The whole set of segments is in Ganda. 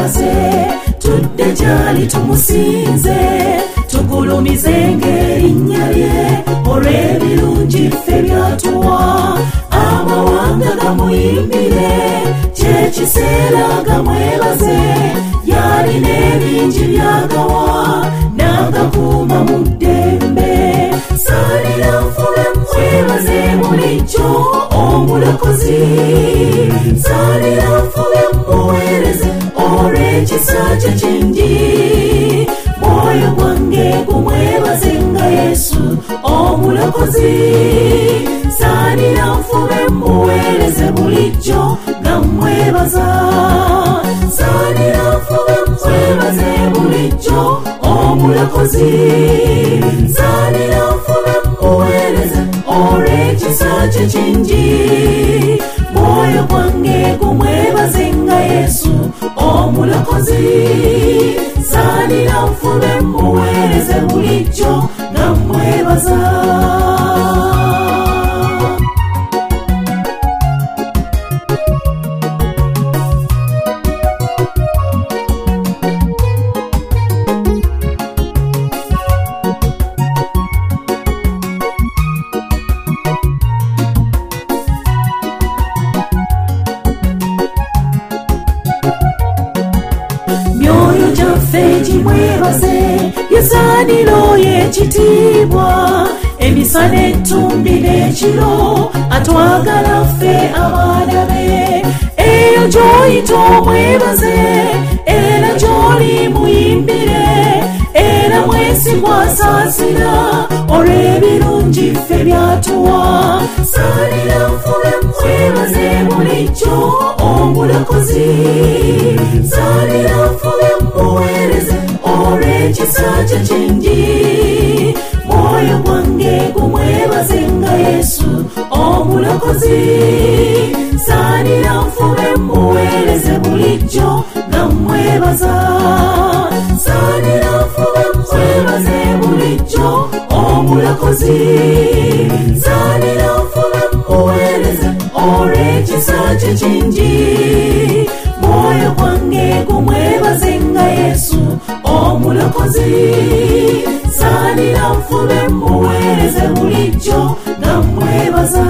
tumwebaze tudde gyali tumusinze tugulumize ng'erinnya lye olw'ebirungi ffe byatuwa amawanga gamuyimbire kyekiseera gamwebaze yalina ebingi byagawa n'agakuuma mu ddembe salira nfube mwebaze bulijjo omulokozi salira nfube muweereze olw'ekisa kye kingi mwoyo gwange gumwebaze nga Yesu omulokozi salira nfube muweereze bulijjo nga mwebaza salira nfube mwebaze bulijjo omulokozi salira nfube muweereze olw'ekisa kye kingi mwoyo gwange gumwebaze nga Yesu omulokozi salira nfube muweereze bulijjo nga mwebaza myoyo gyaffe gimwebaze yesaaniro y'ekitiibwa emisana ettumbi n'ekiro atwagala ffe abaana be eyo gy'oyita omwebaze era gy'oli muyimbire era mwesigwa asaasira olw'ebirungi ffe byatuwa salira nfube mwebaze bulijjo omulokozi salira nfube muweereze olw'ekisa kye kingi mwoyo gwange gumwebaze nga Yesu omulokozi salira nfube muweereze bulijjo nga mwebaza salira nfube mwebaze bulijjo omulokozi salira nfube muweereze olw'ekisa kye kingi mwoyo gwange gumwebaze nga Yesu omulokozi salira nfube muweereze bulijjo nga mwebaza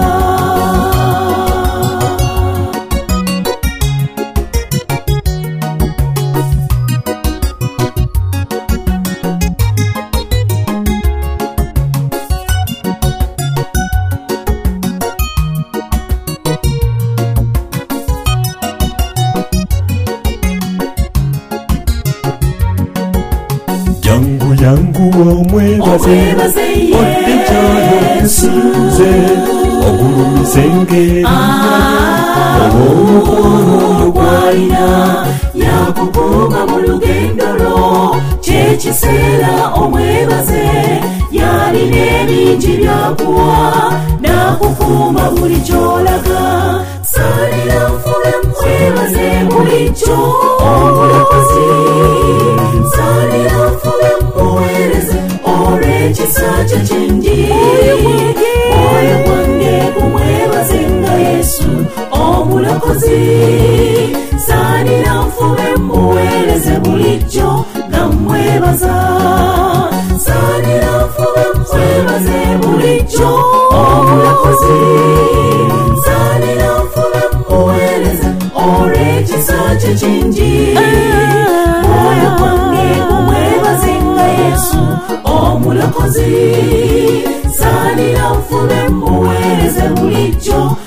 yangu omwebaze odde kyalokusinze ogulumize ng'erinnya olw'omukono gw'alina yakukuuma mu lugendo lwo kyekiseera omwebaze yalina ebingi byakuwa n'akukuuma buli ky'olaga salira nfube mwebaze bulijjo omulokozi salira nfube muweereze olw'ekisa kye kingi mwoyo gwange gumwebaze nga Yesu omulokozi salira nfube muweereze bulijjo nga mwebaza salira nfube mwebaze bulijjo omulokozi salira nfube muweereze olw'ekisa kye kingi mwoyo gwange gumwebaze nga Yesu omulokozi salira nfube muweereze bulijjo